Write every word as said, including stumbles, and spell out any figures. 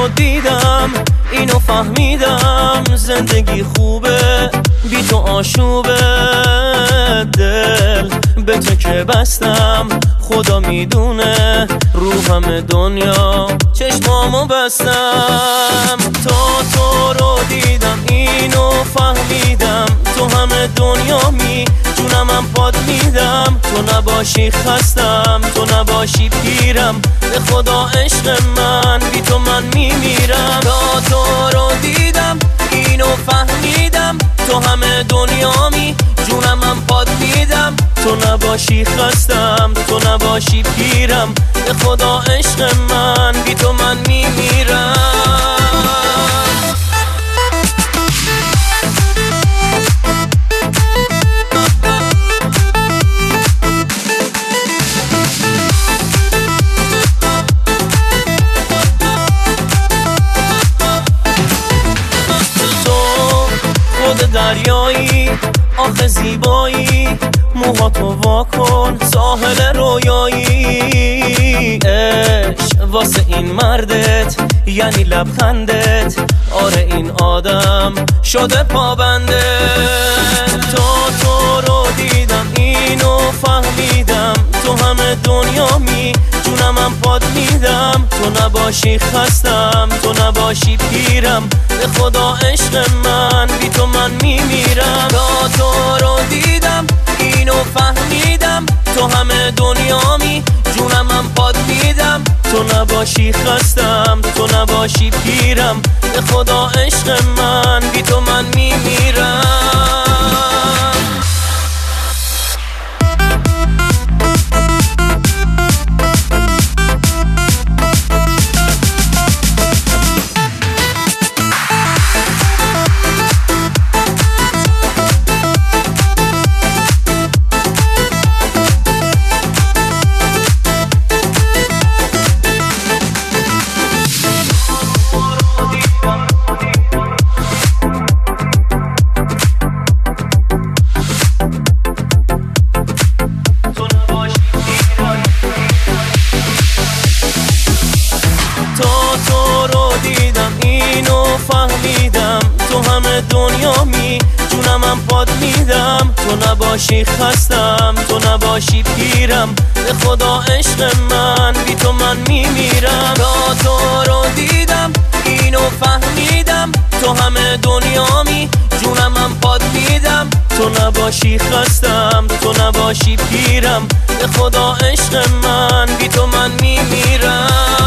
رو دیدم اینو فهمیدم، زندگی خوبه بی تو آشوبه. دل به تو که بستم خدا میدونه، رو همه دنیا چشمامو بستم. تا تو رو دیدم اینو فهمیدم، تو همه دنیا می جونمم پاد میدم. تو نباشی خستم، تو نباشی پیرم، به خدا عشق من بی تو من میمیرم. تا تو رو دیدم اینو فهمیدم، تو همه دنیا می جونمم پاد میدم. تو نباشی خستم، تو نباشی پیرم، به خدا عشق من بی تو من میمیرم. دریایی آخه زیبایی، موهاتو واکن ساحل رویایی. عشق واسه این مردت یعنی لبخندت، آره این آدم شده پابنده. تا تو رو دیدم اینو فهمیدم، تو همه دنیا می جونمم پاد میدم. تو نباشی خستم، تو نباشی پیرم، به خدا عشق من بی تو من میمیرم. تا تو رو دیدم اینو فهمیدم، تو همه دنیا می جونمم پاد میدم. تو نباشی خستم، تو نباشی پیرم، به خدا عشق من بی تو من میمیرم. فهمیدم تو همه دنیا می جونمم پاد میدم. تو نباشی خستم، تو نباشی پیرم، به خدا عشق من بی تو من میمیرم. تا تو رو دیدم اینو فهمیدم، تو همه دنیا می جونمم پاد میدم. تو نباشی خستم، تو نباشی پیرم، به خدا عشق من بی تو من میمیرم.